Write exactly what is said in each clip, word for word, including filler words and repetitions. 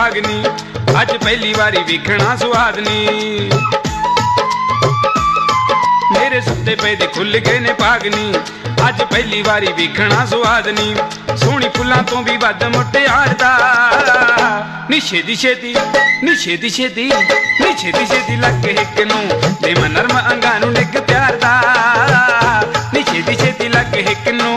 सुहागनी अज पहली बारी वेखना सुहागनी मेरे सुते पे दे खुल गए ने भागनी अज पहली बारी वेखना सुहागनी सोहनी फुल्लां तो भी वध मुटियार दा नी छेती छेती नी छेती छेती नी छेती छेती लग हिक नूं दे मैं नरम अंगां नूं निग प्यार दा नी छेती छेती लग हिक नूं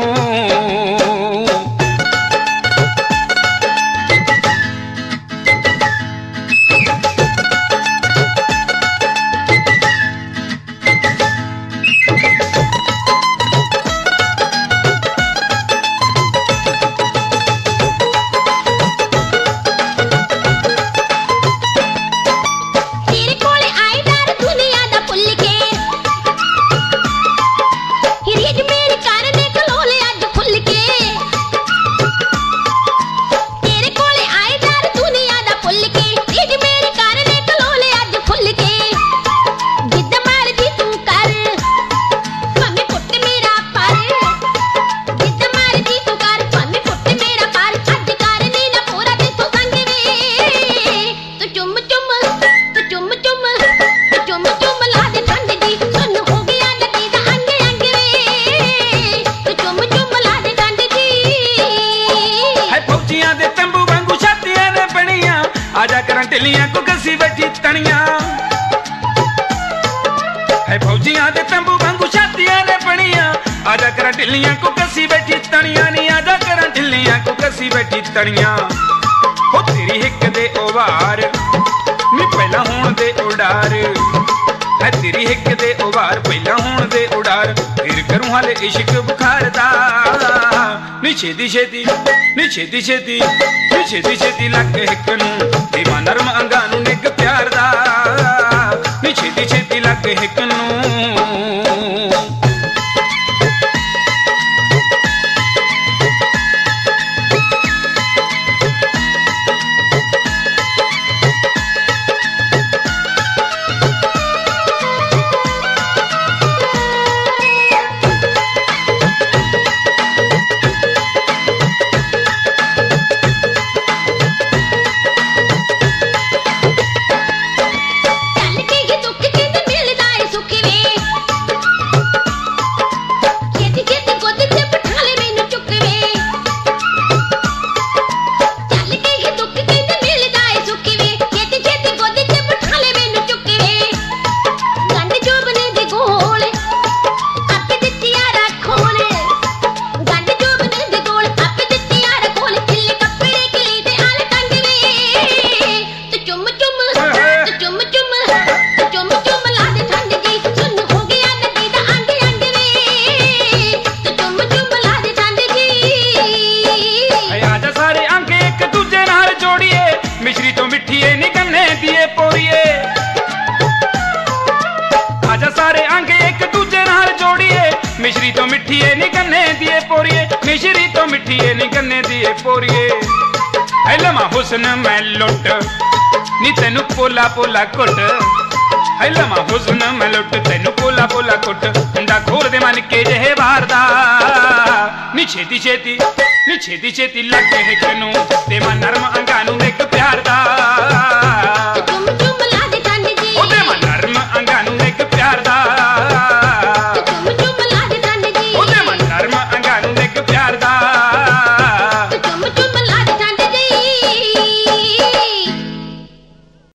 आजा करा ढिलियां को कसी बैठी तनिया है फौजियां दे तंबू वांगू छातियां ने बनिया आजा करा ढिलियां को कसी बैठी तनिया नी आजा करा ढिलियां को कसी बैठी तनिया हो तेरी हिक दे ओवार नी पहला होण दे उडार है तेरी हिक दे ओवार पहला होण दे उडार फिर करूं हाले इश्क बुखार दा नी छेती छेती नी छेती छेती नी छेती छेती लग हिक नूं ते मां नरम अंगां नूं निग प्यार दा नी छेती छेती लग हिक नूं मिश्री तो मिठिए नी गन्ने दिए पोरिए आजा सारे अंग एक दूजे नाल जोड़िए मिश्री तो मिठिए नी गन्ने दिए पोरिए मिश्री तो मिठिए नी गन्ने दिए पोरिए ऐ लमा हुस्न मैं लुट नी तेनू पोला पोला कुट ऐ लमा हुस्न मैं लुट तेनू पोला पोला कुट मुंडा खोल दे मन के जहे बार दा नी छेती छेती नी छेती छेती लग हिक नूं ते मैं नरम अंगां नूं निक प्यार दा